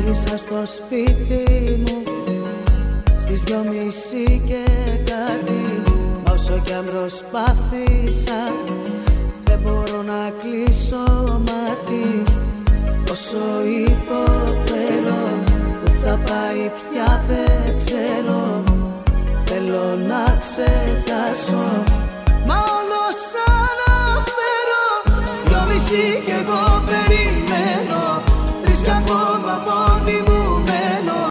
Γύρισα στο σπίτι μου στις 2:30 και κάτι. Όσο κι αν προσπάθησα δεν μπορώ να κλείσω μάτι. Όσο υποφέρω που θα πάει πια δεν ξέρω. Θέλω να ξεχάσω μα όλο σαν να φέρω 2:30